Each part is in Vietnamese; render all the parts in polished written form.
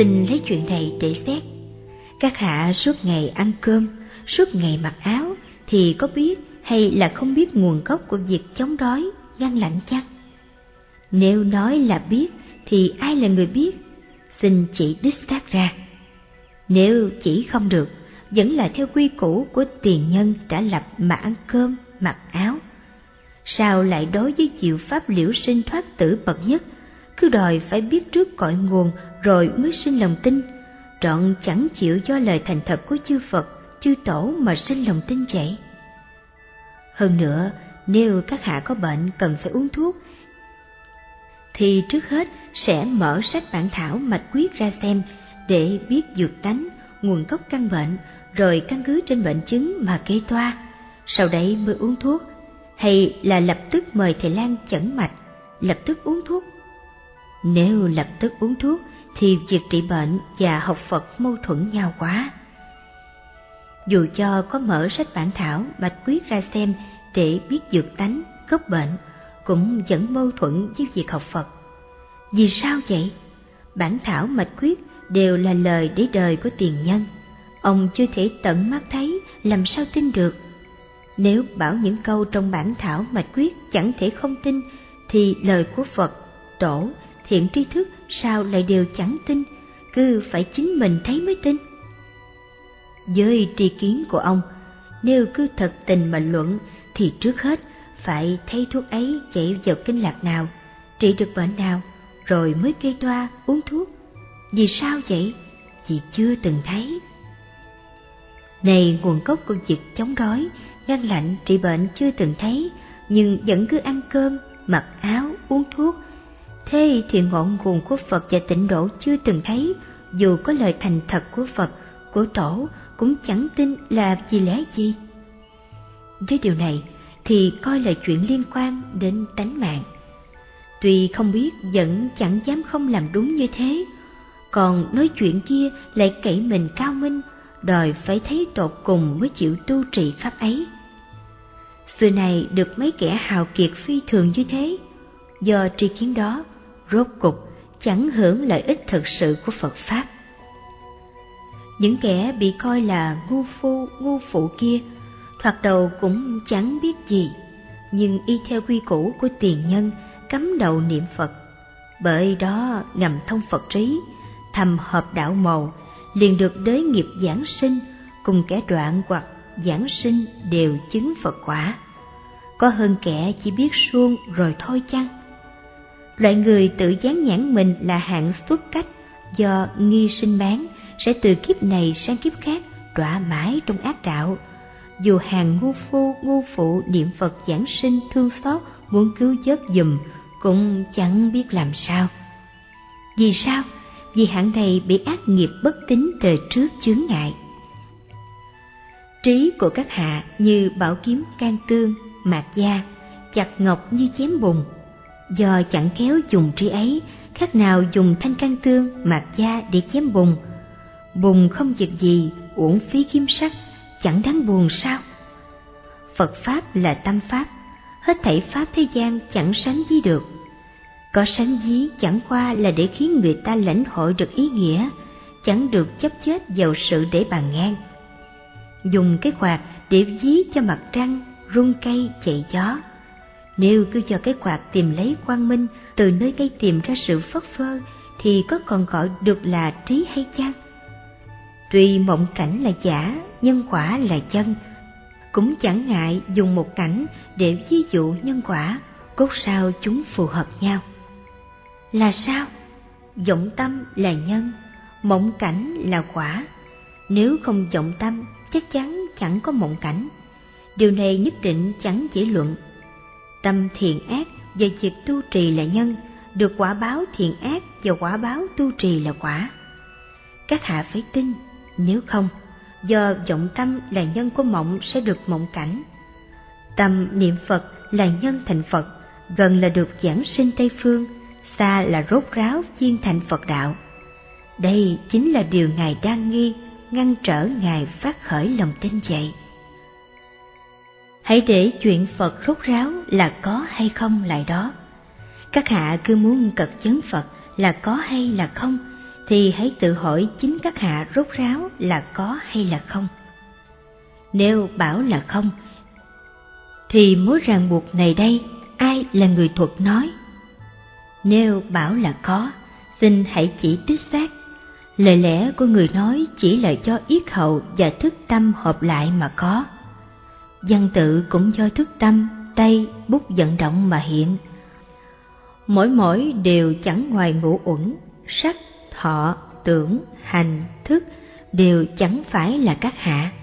Xin lấy chuyện này để xét. Các hạ suốt ngày ăn cơm, suốt ngày mặc áo, thì có biết hay là không biết nguồn gốc của việc chống đói, ngăn lạnh chăng? Nếu nói là biết, thì ai là người biết? Xin chỉ đích xác ra. Nếu chỉ không được, vẫn là theo quy củ của tiền nhân đã lập mà ăn cơm, mặc áo. Sao lại đối với diệu pháp liễu sinh thoát tử bậc nhất, cứ đòi phải biết trước cội nguồn rồi mới sinh lòng tin, trọn chẳng chịu do lời thành thật của chư Phật, chư Tổ mà sinh lòng tin vậy? Hơn nữa, nếu các hạ có bệnh cần phải uống thuốc, thì trước hết sẽ mở sách bản thảo mạch quyết ra xem để biết dược tánh, nguồn gốc căn bệnh, rồi căn cứ trên bệnh chứng mà kê toa, sau đấy mới uống thuốc, hay là lập tức mời thầy lang chẩn mạch, lập tức uống thuốc. Nếu lập tức uống thuốc thì việc trị bệnh và học Phật mâu thuẫn nhau quá. Dù cho có mở sách bản thảo mạch quyết ra xem để biết dược tánh, gốc bệnh, cũng vẫn mâu thuẫn với việc học Phật. Vì sao vậy? Bản thảo mạch quyết đều là lời để đời của tiền nhân. Ông chưa thể tận mắt thấy, làm sao tin được? Nếu bảo những câu trong bản thảo mạch quyết chẳng thể không tin, thì lời của Phật, Tổ, thiện tri thức sao lại đều chẳng tin, cứ phải chính mình thấy mới tin? Với tri kiến của ông, nếu cứ thật tình mà luận thì trước hết phải thấy thuốc ấy chạy vào kinh lạc nào, trị được bệnh nào, rồi mới kê toa uống thuốc. Vì sao vậy? Vì chưa từng thấy. Này, nguồn gốc của việc chống đói, ngăn lạnh, trị bệnh chưa từng thấy, nhưng vẫn cứ ăn cơm, mặc áo, uống thuốc. Thế thì ngọn nguồn của Phật và tịnh độ chưa từng thấy, dù có lời thành thật của Phật, của Tổ, cũng chẳng tin là vì lẽ gì. Với điều này thì coi là chuyện liên quan đến tánh mạng. Tuy không biết vẫn chẳng dám không làm đúng như thế, còn nói chuyện kia lại cậy mình cao minh, đòi phải thấy tột cùng mới chịu tu trì pháp ấy. Xưa này được mấy kẻ hào kiệt phi thường như thế, do tri kiến đó, rốt cục chẳng hưởng lợi ích thực sự của Phật Pháp. Những kẻ bị coi là ngu phu, ngu phụ kia, thoạt đầu cũng chẳng biết gì, nhưng y theo quy củ của tiền nhân, cắm đầu niệm Phật. Bởi đó ngầm thông Phật trí, thầm hợp đạo mầu, liền được đới nghiệp giảng sinh, cùng kẻ đoạn hoặc giảng sinh đều chứng Phật quả. Có hơn kẻ chỉ biết suông rồi thôi chăng? Loại người tự dán nhãn mình là hạng xuất cách, do nghi sinh bán, sẽ từ kiếp này sang kiếp khác đọa mãi trong ác đạo. Dù hàng ngu phu, ngu phụ niệm Phật giảng sinh thương xót muốn cứu vớt giùm, cũng chẳng biết làm sao. Vì sao? Vì hạng này bị ác nghiệp bất tín đời trước chướng ngại. Trí của các hạ như bảo kiếm can tương, mạt da, chặt ngọc như chém bùn. Do chẳng khéo dùng trí ấy, khác nào dùng thanh can tương, mạt da để chém bùn. Bùn không việc gì, uổng phí kiếm sắc, chẳng đáng buồn sao? Phật Pháp là tâm Pháp, hết thảy Pháp thế gian chẳng sánh ví được. Có sánh ví chẳng qua là để khiến người ta lãnh hội được ý nghĩa, chẳng được chấp chết vào sự để bàn ngang. Dùng cái quạt để ví cho mặt trăng, rung cây chạy gió. Nếu cứ cho cái quạt tìm lấy quang minh từ nơi cây tìm ra sự phất phơ, thì có còn gọi được là trí hay chăng? Tuy mộng cảnh là giả, nhân quả là chân, cũng chẳng ngại dùng một cảnh để ví dụ nhân quả, cốt sao chúng phù hợp nhau. Là sao? Vọng tâm là nhân, mộng cảnh là quả. Nếu không vọng tâm, chắc chắn chẳng có mộng cảnh. Điều này nhất định chẳng dễ luận. Tâm thiện ác và việc tu trì là nhân, được quả báo thiện ác và quả báo tu trì là quả. Các hạ phải tin, nếu không, do vọng tâm là nhân của mộng sẽ được mộng cảnh. Tâm niệm Phật là nhân thành Phật, gần là được giảng sinh Tây Phương, xa là rốt ráo chiên thành Phật đạo. Đây chính là điều Ngài đang nghi, ngăn trở Ngài phát khởi lòng tin vậy. Hãy để chuyện Phật rốt ráo là có hay không lại đó. Các hạ cứ muốn cật vấn Phật là có hay là không, thì hãy tự hỏi chính các hạ rốt ráo là có hay là không. Nếu bảo là không, thì mối ràng buộc này đây ai là người thuật nói? Nếu bảo là có, xin hãy chỉ đích xác. Lời lẽ của người nói chỉ là do yết hầu và thức tâm hợp lại mà có. Văn tự cũng do thức tâm, tay, bút vận động mà hiện. Mỗi đều chẳng ngoài ngũ uẩn, sắc, thọ, tưởng, hành, thức đều chẳng phải là các hạ.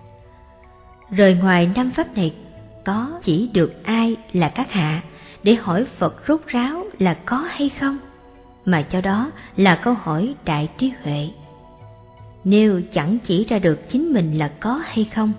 Rời ngoài năm pháp này có chỉ được ai là các hạ để hỏi Phật rốt ráo là có hay không, mà cho đó là câu hỏi đại trí huệ. Nếu chẳng chỉ ra được chính mình là có hay không,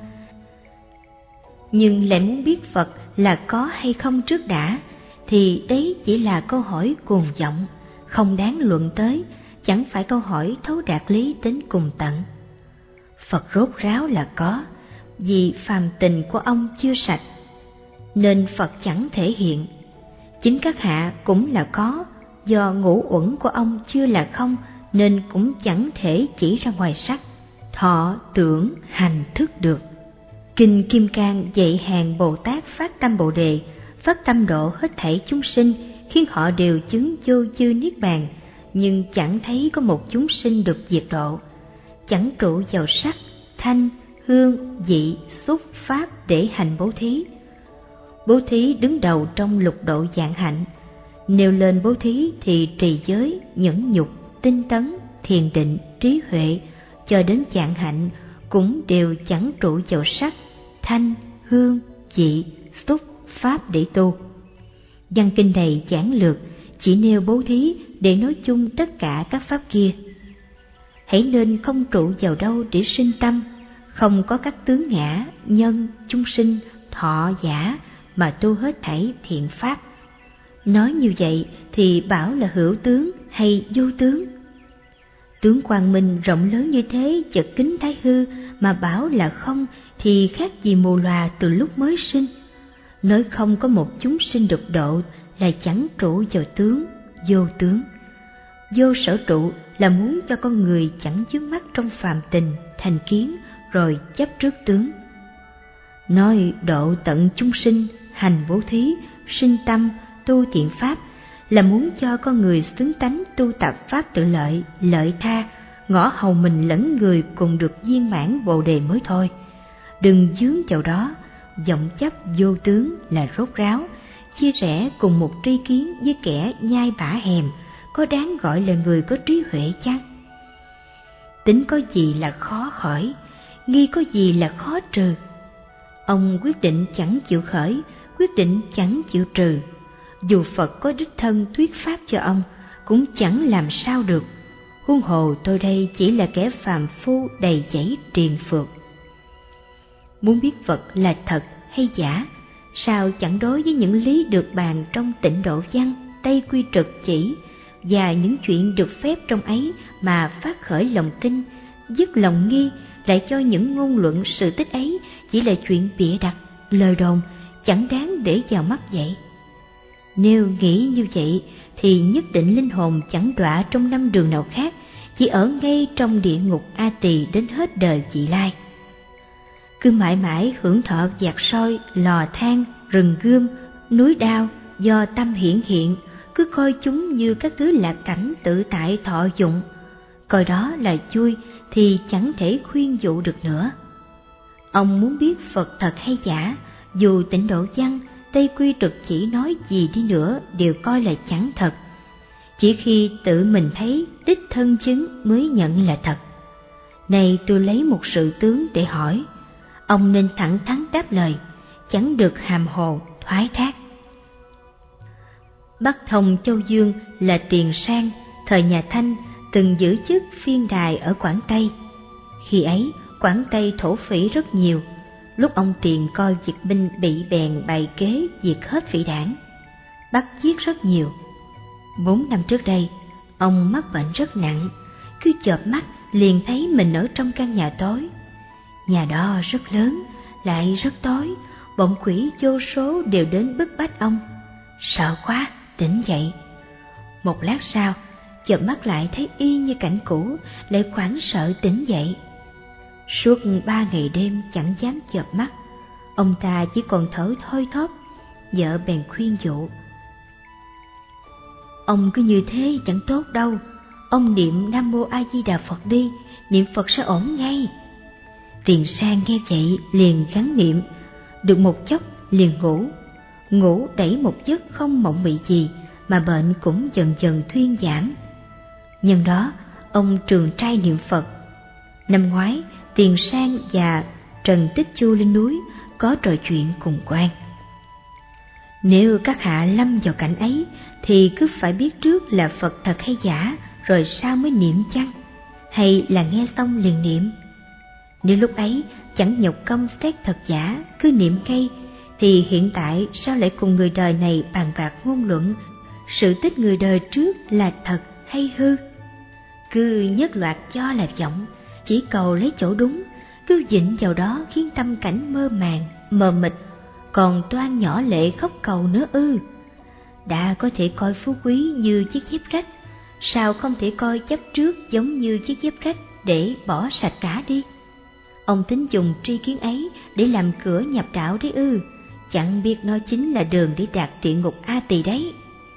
nhưng lại muốn biết Phật là có hay không trước đã, thì đấy chỉ là câu hỏi cuồng vọng, không đáng luận tới, chẳng phải câu hỏi thấu đạt lý đến cùng tận. Phật rốt ráo là có, vì phàm tình của ông chưa sạch, nên Phật chẳng thể hiện. Chính các hạ cũng là có, do ngũ uẩn của ông chưa là không, nên cũng chẳng thể chỉ ra ngoài sắc, thọ, tưởng, hành, thức được. Kinh Kim Cang dạy hàng Bồ Tát phát tâm Bồ Đề, phát tâm độ hết thảy chúng sinh, khiến họ đều chứng vô dư niết bàn, nhưng chẳng thấy có một chúng sinh được diệt độ. Chẳng trụ vào sắc, thanh, hương, vị, xúc, pháp để hành bố thí. Bố thí đứng đầu trong lục độ vạn hạnh. Nêu lên bố thí thì trì giới, nhẫn nhục, tinh tấn, thiền định, trí huệ, cho đến vạn hạnh cũng đều chẳng trụ vào sắc, thanh, hương, vị, xúc, pháp để tu. Văn kinh này giản lược, chỉ nêu bố thí để nói chung tất cả các pháp kia. Hãy nên không trụ vào đâu để sinh tâm, không có các tướng ngã, nhân, chúng sinh, thọ, giả mà tu hết thảy thiện pháp. Nói như vậy thì bảo là hữu tướng hay vô tướng? Tướng quang minh rộng lớn như thế chật kính thái hư mà bảo là không thì khác gì mù lòa từ lúc mới sinh. Nói không có một chúng sinh được độ là chẳng trụ vào tướng, vô tướng. Vô sở trụ là muốn cho con người chẳng vướng mắc trong phàm tình, thành kiến rồi chấp trước tướng. Nói độ tận chúng sinh, hành bố thí, sinh tâm, tu thiện pháp là muốn cho con người xứng tánh tu tập pháp tự lợi, lợi tha, ngõ hầu mình lẫn người cùng được viên mãn Bồ Đề mới thôi. Đừng dướng vào đó, vọng chấp vô tướng là rốt ráo, chia rẽ cùng một tri kiến với kẻ nhai bả hèm, có đáng gọi là người có trí huệ chăng? Tính có gì là khó khỏi, nghi có gì là khó trừ. Ông quyết định chẳng chịu khởi, quyết định chẳng chịu trừ. Dù Phật có đích thân thuyết pháp cho ông, cũng chẳng làm sao được. Huống hồ tôi đây chỉ là kẻ phàm phu đầy dẫy triền phược. Muốn biết Phật là thật hay giả, sao chẳng đối với những lý được bàn trong Tịnh Độ Văn, Tây Quy Trực Chỉ và những chuyện được phép trong ấy mà phát khởi lòng tin, dứt lòng nghi, lại cho những ngôn luận sự tích ấy chỉ là chuyện bịa đặt, lời đồn, chẳng đáng để vào mắt vậy. Nếu nghĩ như vậy thì nhất định linh hồn chẳng đọa trong năm đường nào khác, chỉ ở ngay trong địa ngục A Tỳ đến hết đời vị lai. Cứ mãi mãi hưởng thọ giạt soi, lò than, rừng gươm, núi đao do tâm hiển hiện, cứ coi chúng như các thứ lạc cảnh tự tại thọ dụng, coi đó là vui thì chẳng thể khuyên dụ được nữa. Ông muốn biết Phật thật hay giả, dù Tịnh Độ Văn, Tây Quy Trực Chỉ nói gì đi nữa đều coi là chẳng thật. Chỉ khi tự mình thấy đích thân chứng mới nhận là thật. Này tôi lấy một sự tướng để hỏi, ông nên thẳng thắn đáp lời, chẳng được hàm hồ, thoái thác. Bắc Thông Châu Dương là Tiền Sang, thời nhà Thanh, từng giữ chức phiên đài ở Quảng Tây. Khi ấy, Quảng Tây thổ phỉ rất nhiều. Lúc ông Tiền coi Việt binh bị bèn bày kế diệt hết phỉ đảng, bắt giết rất nhiều. 4 năm trước đây, ông mắc bệnh rất nặng, cứ chợp mắt liền thấy mình ở trong căn nhà tối. Nhà đó rất lớn, lại rất tối, bọn quỷ vô số đều đến bức bách ông. Sợ quá, tỉnh dậy. Một lát sau, chợp mắt lại thấy y như cảnh cũ, lại hoảng sợ tỉnh dậy. Suốt 3 ngày đêm chẳng dám chợp mắt, ông ta chỉ còn thở thoi thóp. Vợ bèn khuyên dụ: ông cứ như thế chẳng tốt đâu, ông niệm Nam Mô A Di Đà Phật đi, niệm Phật sẽ ổn ngay. Tiền Sang nghe vậy liền gắng niệm, được một chốc liền ngủ đẩy một giấc không mộng mị gì, mà bệnh cũng dần dần thuyên giảm. Nhân đó ông trường trai niệm Phật. Năm ngoái Tiền Sang và Trần Tích Chu lên núi có trò chuyện cùng quan. Nếu các hạ lâm vào cảnh ấy thì cứ phải biết trước là Phật thật hay giả, rồi sao mới niệm chăng? Hay là nghe xong liền niệm? Nếu lúc ấy chẳng nhọc công xét thật giả, cứ niệm ngay, thì hiện tại sao lại cùng người đời này bàn bạc ngôn luận sự tích người đời trước là thật hay hư? Cứ nhất loạt cho là vọng, chỉ cầu lấy chỗ đúng, cứ vịnh vào đó khiến tâm cảnh mơ màng, mờ mịt, còn toan nhỏ lệ khóc cầu nữa ư? Đã có thể coi phú quý như chiếc dép rách, sao không thể coi chấp trước giống như chiếc dép rách để bỏ sạch cả đi? Ông tính dùng tri kiến ấy để làm cửa nhập đạo đấy ư? Chẳng biết nó chính là đường để đạt địa ngục A Tỳ đấy.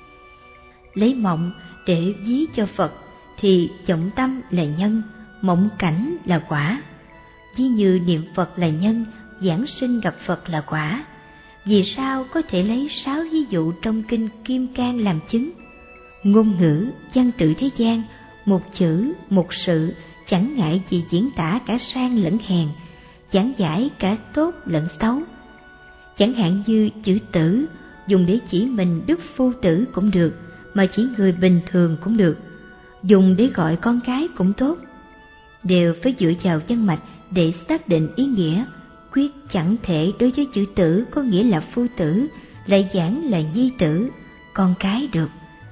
Lấy mộng để ví cho Phật thì vọng tâm là nhân, mộng cảnh là quả. Ví như niệm Phật là nhân, giảng sinh gặp Phật là quả. Vì sao có thể lấy 6 ví dụ trong kinh Kim Cang làm chứng? Ngôn ngữ, văn tự thế gian, một chữ, một sự, chẳng ngại gì diễn tả cả sang lẫn hèn, giảng giải cả tốt lẫn xấu. Chẳng hạn như chữ tử, dùng để chỉ mình Đức Phu Tử cũng được, mà chỉ người bình thường cũng được. Dùng để gọi con cái cũng tốt. Đều phải dựa vào văn mạch để xác định ý nghĩa, quyết chẳng thể đối với chữ tử có nghĩa là phu tử, lại giảng là nhi tử, con cái được.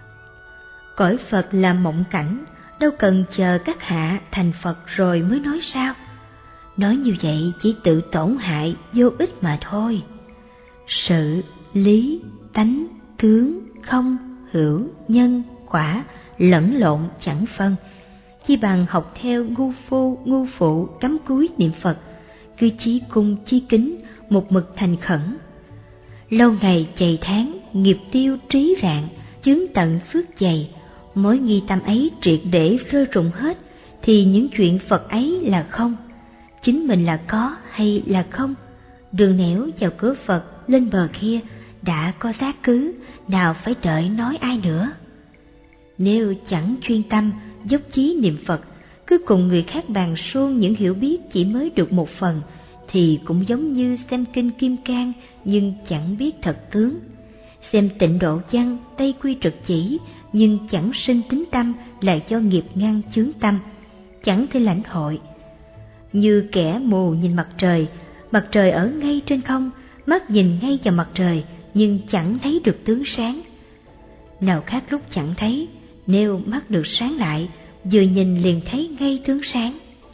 Cõi Phật là mộng cảnh, đâu cần chờ các hạ thành Phật rồi mới nói sao? Nói như vậy chỉ tự tổn hại vô ích mà thôi. Sự, lý, tánh, tướng, không, hữu, nhân, quả lẫn lộn chẳng phân, chi bằng học theo ngu phu, ngu phụ cắm cúi niệm Phật, cứ chí cung chí kính, một mực thành khẩn. Lâu ngày chày tháng, nghiệp tiêu trí rạng, chướng tận phước dày, mối nghi tâm ấy triệt để rơi rụng hết, thì những chuyện Phật ấy là không, chính mình là có hay là không. Đường nẻo vào cửa Phật lên bờ kia đã có xác cứ, nào phải đợi nói ai nữa. Nếu chẳng chuyên tâm dốc chí niệm Phật, cứ cùng người khác bàn suông những hiểu biết chỉ mới được một phần, thì cũng giống như xem kinh Kim Cang nhưng chẳng biết thật tướng, xem Tịnh Độ Văn Tây Quy Trực Chỉ nhưng chẳng sinh tính tâm, là do nghiệp ngăn chướng tâm, chẳng thể lãnh hội. Như kẻ mù nhìn mặt trời ở ngay trên không, mắt nhìn ngay vào mặt trời nhưng chẳng thấy được tướng sáng. Nào khác lúc chẳng thấy, nếu mắt được sáng lại, vừa nhìn liền thấy ngay tướng sáng.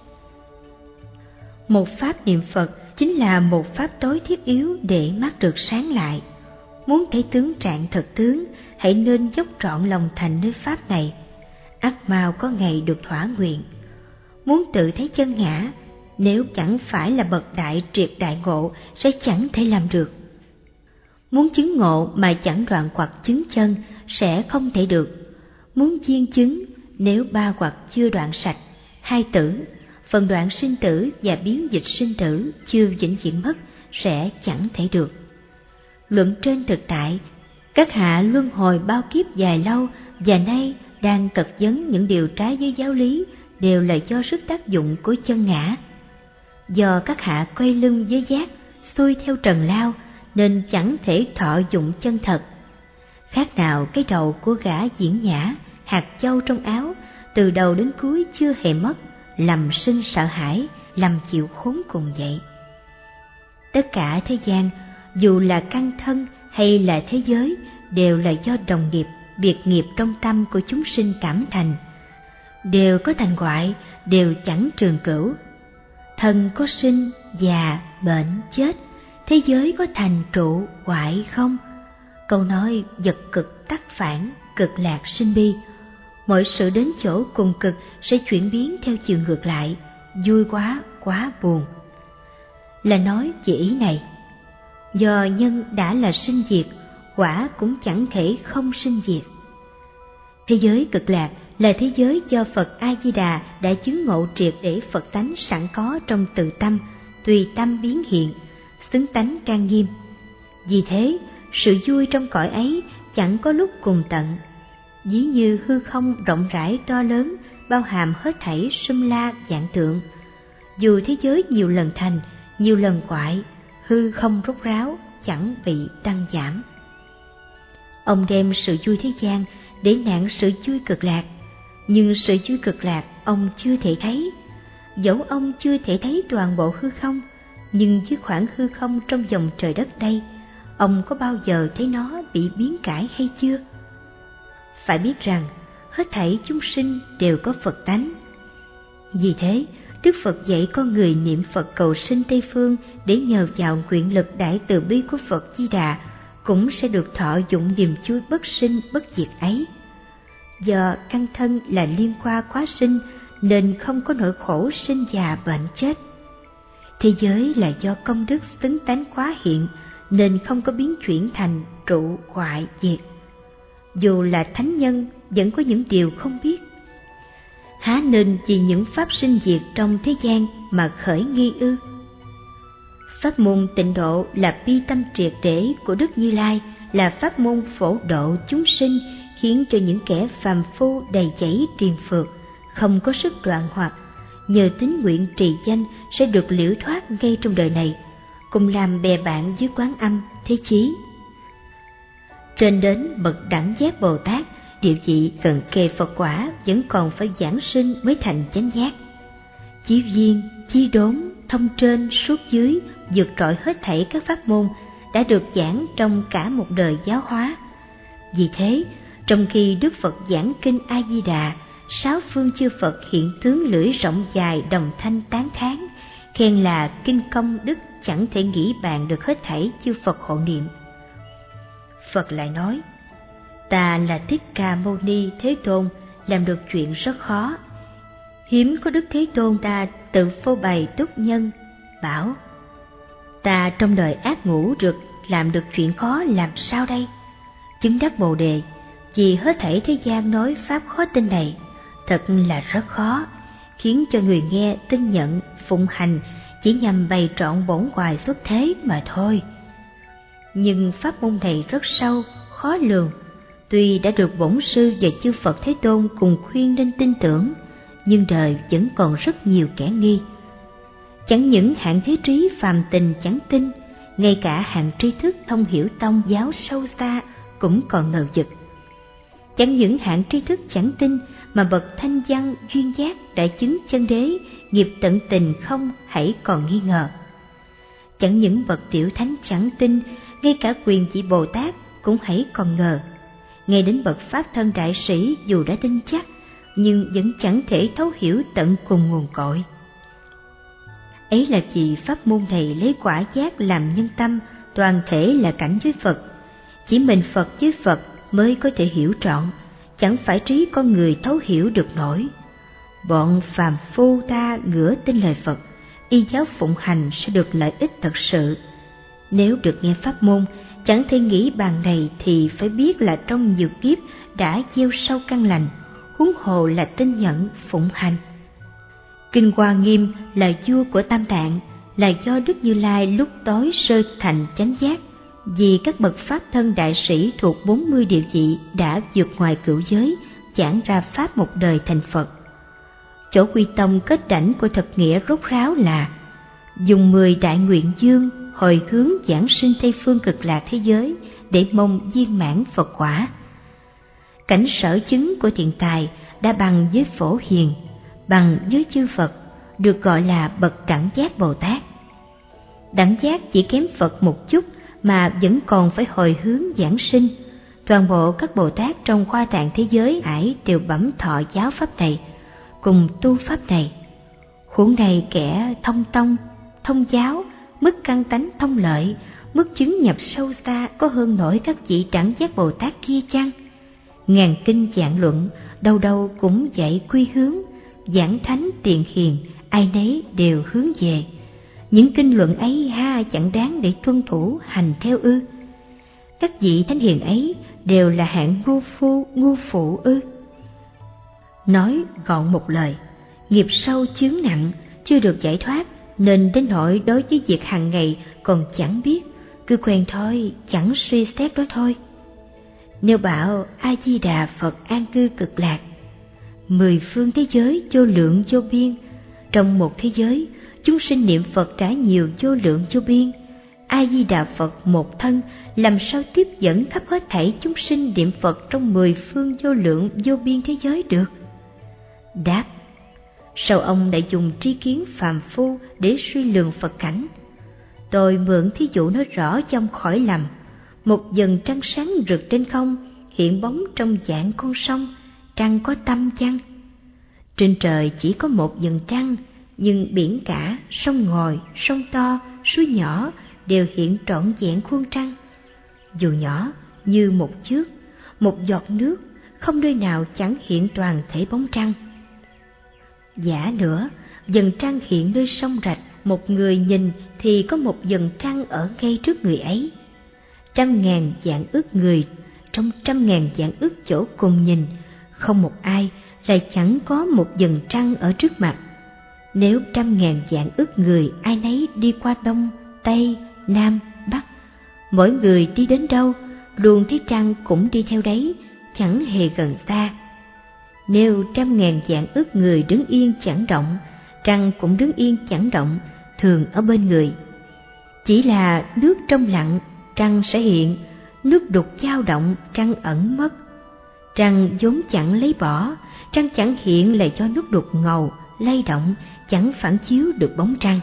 Một pháp niệm Phật chính là một pháp tối thiết yếu để mắt được sáng lại. Muốn thấy tướng trạng thật tướng, hãy nên dốc trọn lòng thành nơi pháp này, ắt mau có ngày được thỏa nguyện. Muốn tự thấy chân ngã, nếu chẳng phải là bậc đại triệt đại ngộ sẽ chẳng thể làm được. Muốn chứng ngộ mà chẳng đoạn hoặc chứng chân sẽ không thể được. Muốn viên chứng, nếu 3 hoặc chưa đoạn sạch, 2 tử, phần đoạn sinh tử và biến dịch sinh tử chưa vĩnh viễn mất sẽ chẳng thể được. Luận trên thực tại, các hạ luân hồi bao kiếp dài lâu và nay đang cật vấn những điều trái với giáo lý, đều là do sức tác dụng của chân ngã. Do các hạ quay lưng với giác, xuôi theo trần lao, nên chẳng thể thọ dụng chân thật. Khác nào cái đầu của gã diễn nhã, hạt châu trong áo, từ đầu đến cuối chưa hề mất, lầm sinh sợ hãi, lầm chịu khốn cùng vậy. Tất cả thế gian, dù là căn thân hay là thế giới, đều là do đồng nghiệp, biệt nghiệp trong tâm của chúng sinh cảm thành. Đều có thành hoại, đều chẳng trường cửu. Thân có sinh, già, bệnh, chết, thế giới có thành trụ, hoại không. Câu nói vật cực tắc phản, cực lạc sinh bi, Mọi sự đến chỗ cùng cực sẽ chuyển biến theo chiều ngược lại, vui quá, quá buồn. Là nói về ý này, do nhân đã là sinh diệt, quả cũng chẳng thể không sinh diệt. Thế giới cực lạc là thế giới do Phật A-di-đà đã chứng ngộ triệt để Phật tánh sẵn có trong tự tâm, tùy tâm biến hiện, xứng tánh trang nghiêm. Vì thế, sự vui trong cõi ấy chẳng có lúc cùng tận. Ví như hư không rộng rãi to lớn, bao hàm hết thảy sum la vạn tượng. Dù thế giới nhiều lần thành, nhiều lần hoại, hư không rốt ráo, chẳng bị tăng giảm. Ông đem sự vui thế gian để nạn sự vui cực lạc, nhưng sự vui cực lạc ông chưa thể thấy. Dẫu ông chưa thể thấy toàn bộ hư không, nhưng dưới khoảng hư không trong vòng trời đất đây, ông có bao giờ thấy nó bị biến cải hay chưa? Phải biết rằng, hết thảy chúng sinh đều có Phật tánh. Vì thế, Đức Phật dạy con người niệm Phật cầu sinh Tây Phương để nhờ vào nguyện lực đại từ bi của Phật Di Đà cũng sẽ được thọ dụng niềm vui bất sinh bất diệt ấy. Do căn thân là liên qua quá sinh nên không có nỗi khổ sinh già bệnh chết. Thế giới là do công đức xứng tánh quá hiện nên không có biến chuyển thành trụ hoại diệt. Dù là thánh nhân vẫn có những điều không biết. Há nên vì những pháp sinh diệt trong thế gian mà khởi nghi ư? Pháp môn tịnh độ là bi tâm triệt để của Đức Như Lai, là pháp môn phổ độ chúng sinh, khiến cho những kẻ phàm phu đầy dẫy triền phược, không có sức đoạn hoặc, nhờ tín nguyện trì danh sẽ được liễu thoát ngay trong đời này, cùng làm bè bạn với Quán Âm, Thế Chí. Trên đến bậc đẳng giác Bồ Tát, địa vị gần kề Phật quả vẫn còn phải giảng sinh mới thành chánh giác. Chí viên, chí đốn, thông trên, suốt dưới, vượt trội hết thảy các pháp môn đã được giảng trong cả một đời giáo hóa. Vì thế, trong khi Đức Phật giảng kinh A-di-đà, sáu phương chư Phật hiện tướng lưỡi rộng dài đồng thanh tán thán, khen là kinh công đức chẳng thể nghĩ bàn được hết thảy chư Phật hộ niệm. Phật lại nói, ta là Thích Ca Mâu Ni Thế Tôn, làm được chuyện rất khó. Hiếm có Đức Thế Tôn ta tự phô bày túc nhân, bảo, ta trong đời ác ngũ được làm được chuyện khó làm sao đây? Chứng đắc Bồ Đề, vì hết thảy thế gian nói pháp khó tin này, thật là rất khó, khiến cho người nghe tin nhận, phụng hành chỉ nhằm bày trọn bổn hoài xuất thế mà thôi. Nhưng pháp môn này rất sâu, khó lường. Tuy đã được bổn sư và chư Phật Thế Tôn cùng khuyên nên tin tưởng, nhưng đời vẫn còn rất nhiều kẻ nghi. Chẳng những hạng thế trí phàm tình chẳng tin, ngay cả hạng tri thức thông hiểu tông giáo sâu xa cũng còn ngờ vực. Chẳng những hạng tri thức chẳng tin, mà bậc thanh văn duyên giác đã chứng chân đế, nghiệp tận tình không hãy còn nghi ngờ. Chẳng những bậc tiểu thánh chẳng tin, ngay cả quyền vị Bồ Tát cũng hãy còn ngờ. Ngay đến bậc pháp thân đại sĩ dù đã tin chắc, nhưng vẫn chẳng thể thấu hiểu tận cùng nguồn cội. Ấy là vì pháp môn này lấy quả giác làm nhân tâm, toàn thể là cảnh giới Phật. Chỉ mình Phật với Phật mới có thể hiểu trọn, chẳng phải trí con người thấu hiểu được nổi. Bọn phàm phu ta ngửa tin lời Phật, y giáo phụng hành sẽ được lợi ích thật sự. Nếu được nghe pháp môn, chẳng thể nghĩ bàn này thì phải biết là trong nhiều kiếp đã gieo sâu căn lành, huống hồ là tin nhận phụng hành. Kinh Hoa Nghiêm là vua của Tam Tạng, là do Đức Như Lai lúc tối sơ thành chánh giác, vì các bậc pháp thân đại sĩ thuộc 40 địa vị đã vượt ngoài cửu giới, giảng ra pháp một đời thành Phật. Chỗ quy tông kết đảnh của thật nghĩa rốt ráo là dùng 10 đại nguyện dương hồi hướng giảng sinh Tây Phương cực lạc thế giới để mong viên mãn Phật quả. Cảnh sở chứng của thiện tài đã bằng với Phổ Hiền, bằng với chư Phật, được gọi là bậc đẳng giác Bồ Tát. Đẳng giác chỉ kém Phật một chút mà vẫn còn phải hồi hướng giảng sinh. Toàn bộ các Bồ Tát trong khoa tạng thế giới ải đều bẩm thọ giáo pháp này, cùng tu pháp này. Huống này kẻ thông tông, thông giáo, mức căn tánh thông lợi, mức chứng nhập sâu xa có hơn nổi các vị đẳng giác Bồ Tát kia chăng? Ngàn kinh giảng luận, đâu đâu cũng dạy quy hướng, giảng thánh tiền hiền, ai nấy đều hướng về. Những kinh luận ấy ha chẳng đáng để tuân thủ hành theo ư? Các vị thánh hiền ấy đều là hạng ngu phu, ngu phụ ư? Nói gọn một lời, nghiệp sâu chướng nặng, chưa được giải thoát, nên đến nỗi đối với việc hàng ngày còn chẳng biết, cứ quen thôi, chẳng suy xét đó thôi. Nếu bảo A-di-đà Phật an cư cực lạc, 10 phương thế giới vô lượng vô biên, trong một thế giới chúng sinh niệm Phật đã nhiều vô lượng vô biên. A-di-đà Phật một thân làm sao tiếp dẫn khắp hết thảy chúng sinh niệm Phật trong 10 phương vô lượng vô biên thế giới được? Đáp: sao ông lại dùng tri kiến phàm phu để suy lường Phật cảnh? Tôi mượn thí dụ nói rõ cho ông khỏi lầm. Một dần trăng sáng rực trên không, hiện bóng trong dạng con sông, trăng có tâm chăng? Trên trời chỉ có một dần trăng, nhưng biển cả, sông ngòi, sông to, suối nhỏ đều hiện trọn vẹn khuôn trăng. Dù nhỏ như một chước, một giọt nước, không nơi nào chẳng hiện toàn thể bóng trăng. Giả nữa, dần trăng hiện nơi sông rạch, một người nhìn thì có một dần trăng ở ngay trước người ấy. 100.000 vạn ức người, trong 100.000 vạn ức chỗ cùng nhìn, không một ai lại chẳng có một dần trăng ở trước mặt. Nếu 100.000 vạn ức người ai nấy đi qua đông, tây, nam, bắc, mỗi người đi đến đâu, luôn thấy trăng cũng đi theo đấy, chẳng hề gần xa. Nếu 100.000 vạn ức người đứng yên chẳng động, trăng cũng đứng yên chẳng động, thường ở bên người. Chỉ là nước trong lặng, trăng sẽ hiện; nước đục dao động, trăng ẩn mất. Trăng vốn chẳng lấy bỏ, trăng chẳng hiện là do nước đục ngầu, lay động, chẳng phản chiếu được bóng trăng.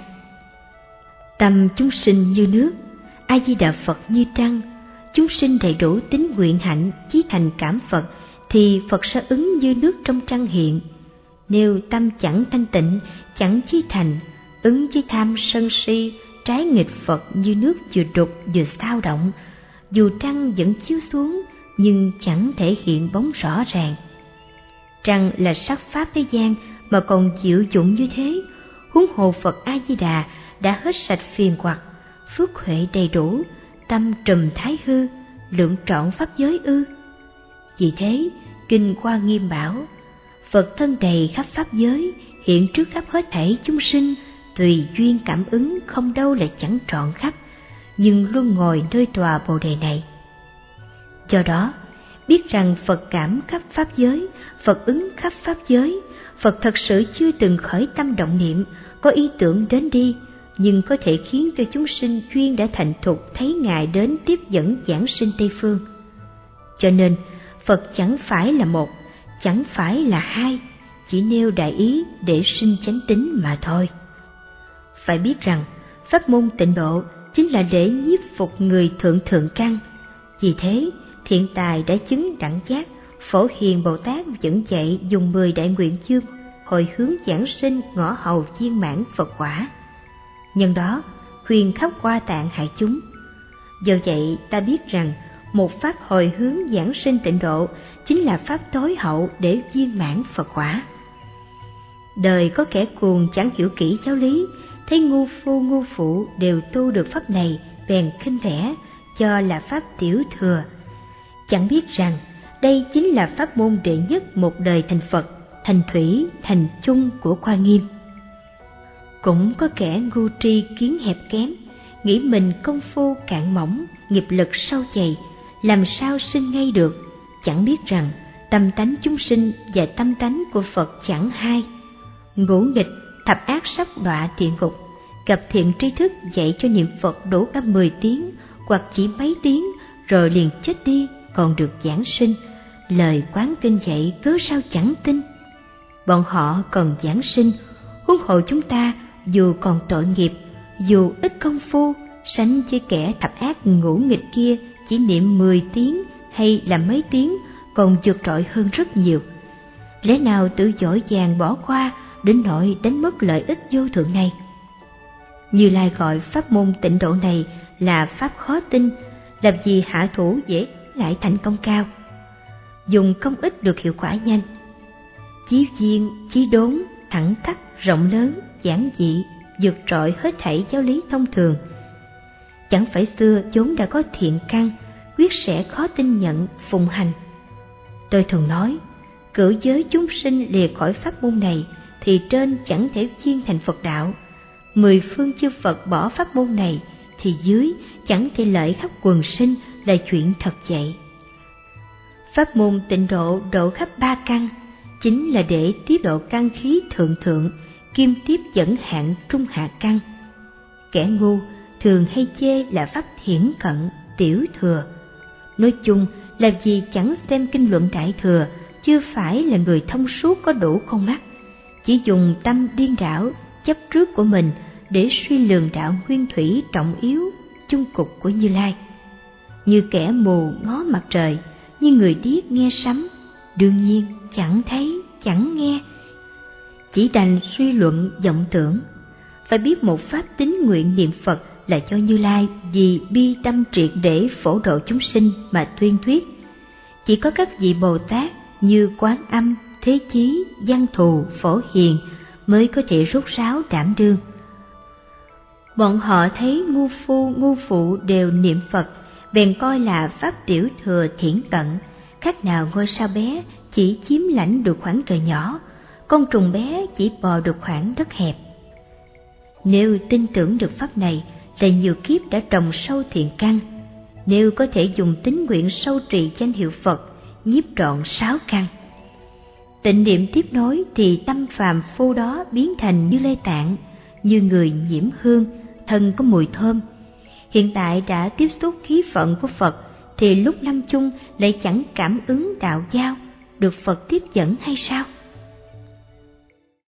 Tâm chúng sinh như nước, A-di-đà Phật như trăng. Chúng sinh đầy đủ tính nguyện hạnh, chí thành cảm Phật, thì Phật sẽ ứng như nước trong trăng hiện. Nếu tâm chẳng thanh tịnh, chẳng chí thành, ứng với tham sân si, trái nghịch Phật như nước vừa đục vừa xao động, dù trăng vẫn chiếu xuống nhưng chẳng thể hiện bóng rõ ràng. Trăng là sắc pháp thế gian mà còn chịu dụng như thế, huống hồ Phật A-di-đà đã hết sạch phiền hoặc, phước huệ đầy đủ, tâm trùm thái hư, lượng trọn pháp giới ư? Vì thế, Kinh Hoa Nghiêm bảo: Phật thân đầy khắp pháp giới, hiện trước khắp hết thảy chúng sinh, tùy duyên cảm ứng, không đâu là chẳng trọn khắp, nhưng luôn ngồi nơi tòa Bồ Đề này. Do đó, biết rằng Phật cảm khắp pháp giới, Phật ứng khắp pháp giới, Phật thật sự chưa từng khởi tâm động niệm, có ý tưởng đến đi, nhưng có thể khiến cho chúng sinh duyên đã thành thục thấy Ngài đến tiếp dẫn giảng sinh Tây Phương. Cho nên, Phật chẳng phải là một, chẳng phải là hai, chỉ nêu đại ý để sinh chánh tín mà thôi. Phải biết rằng, pháp môn tịnh độ chính là để nhiếp phục người thượng thượng căn. Vì thế, Thiện Tài đã chứng đẳng giác, Phổ Hiền Bồ Tát vẫn dạy dùng 10 đại nguyện chương hồi hướng giảng sinh ngõ hầu viên mãn Phật quả. Nhân đó, khuyên khắp qua tạng hại chúng. Do vậy, ta biết rằng một pháp hồi hướng giảng sinh tịnh độ chính là pháp tối hậu để viên mãn Phật quả. Đời có kẻ cuồng chẳng hiểu kỹ giáo lý, thấy ngu phu ngu phụ đều tu được pháp này, bèn khinh rẻ, cho là pháp tiểu thừa. Chẳng biết rằng đây chính là pháp môn đệ nhất một đời thành Phật, thành thủy, thành chung của Hoa Nghiêm. Cũng có kẻ ngu tri kiến hẹp kém, nghĩ mình công phu cạn mỏng, nghiệp lực sâu dày, làm sao sinh ngay được, chẳng biết rằng tâm tánh chúng sinh và tâm tánh của Phật chẳng hai. Ngũ nghịch, thập ác sắp đọa địa ngục, gặp thiện tri thức dạy cho niệm Phật đủ cả 10 tiếng hoặc chỉ mấy tiếng rồi liền chết đi, còn được giảng sinh. Lời Quán Kinh dạy cớ sao chẳng tin? Bọn họ còn giảng sinh, huống hộ chúng ta dù còn tội nghiệp, dù ít công phu, sánh với kẻ thập ác ngũ nghịch kia chỉ niệm 10 tiếng hay là mấy tiếng còn vượt trội hơn rất nhiều. Lẽ nào tự dỗi dàng bỏ qua đến nỗi đánh mất lợi ích vô thượng này? Như Lai gọi pháp môn tịnh độ này là pháp khó tin, làm gì hạ thủ dễ lại thành công cao. dùng công ích được hiệu quả nhanh. Chí viên, chí đốn, thẳng tắp, rộng lớn, giản dị, vượt trội hết thảy giáo lý thông thường. Chẳng phải xưa vốn đã có thiện căn, quyết sẽ khó tin nhận, phụng hành. Tôi thường nói, cử giới chúng sinh lìa khỏi pháp môn này thì trên chẳng thể chiên thành Phật đạo. 10 phương chư Phật bỏ pháp môn này thì dưới chẳng thể lợi khắp quần sinh, là chuyện thật vậy. Pháp môn tịnh độ độ khắp 3 căn, chính là để tiếp độ căn khí thượng thượng, kim tiếp dẫn hạng trung hạ căn. Kẻ ngu thường hay chê là pháp hiển cận, tiểu thừa. Nói chung, làm gì chẳng xem kinh luận đại thừa, chưa phải là người thông suốt có đủ con mắt, chỉ dùng tâm điên đảo, chấp trước của mình để suy lường đạo nguyên thủy trọng yếu, chung cục của Như Lai. Như kẻ mù ngó mặt trời, như người điếc nghe sấm, đương nhiên chẳng thấy, chẳng nghe, chỉ đành suy luận vọng tưởng. Phải biết một pháp tín nguyện niệm Phật là cho Như Lai vì bi tâm triệt để phổ độ chúng sinh mà tuyên thuyết. Chỉ có các vị Bồ Tát như Quán Âm, Thế Chí, Văn Thù, Phổ Hiền mới có thể rốt ráo đảm đương. Bọn họ thấy ngu phu, ngu phụ đều niệm Phật, bèn coi là pháp tiểu thừa thiển cận, khác nào ngôi sao bé chỉ chiếm lãnh được khoảng trời nhỏ, con trùng bé chỉ bò được khoảng đất hẹp. Nếu tin tưởng được pháp này là nhiều kiếp đã trồng sâu thiện căn, nếu có thể dùng tín nguyện sâu trì danh hiệu Phật, nhiếp trọn 6 căn. Tịnh niệm tiếp nối thì tâm phàm phu đó biến thành Như Lai Tạng, như người nhiễm hương, thân có mùi thơm. Hiện tại đã tiếp xúc khí phận của Phật thì lúc lâm chung lại chẳng cảm ứng đạo giao, được Phật tiếp dẫn hay sao?